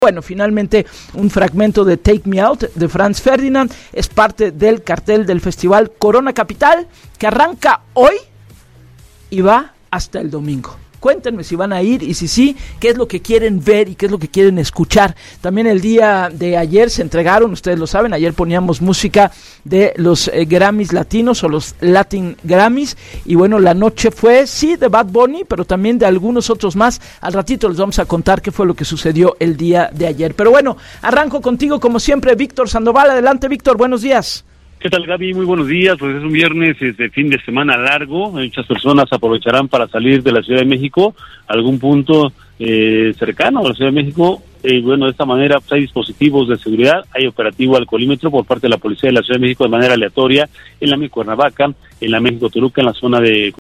Bueno, finalmente un fragmento de Take Me Out de Franz Ferdinand es parte del cartel del festival Corona Capital, que arranca hoy y va hasta el domingo. Cuéntenme si van a ir y si sí, qué es lo que quieren ver y qué es lo que quieren escuchar. También el día de ayer se entregaron, ustedes lo saben, ayer poníamos música de los Grammys latinos o los Latin Grammys. Y bueno, la noche fue, sí, de Bad Bunny, pero también de algunos otros más. Al ratito les vamos a contar qué fue lo que sucedió el día de ayer. Pero bueno, arranco contigo como siempre, Víctor Sandoval. Adelante, Víctor, buenos días. ¿Qué tal, Gaby? Muy buenos días. Pues es un viernes de fin de semana largo. Muchas personas aprovecharán para salir de la Ciudad de México a algún punto cercano a la Ciudad de México. Bueno, de esta manera pues, hay dispositivos de seguridad, hay operativo alcoholímetro por parte de la Policía de la Ciudad de México de manera aleatoria en la Cuernavaca, en la México-Toluca, en la zona de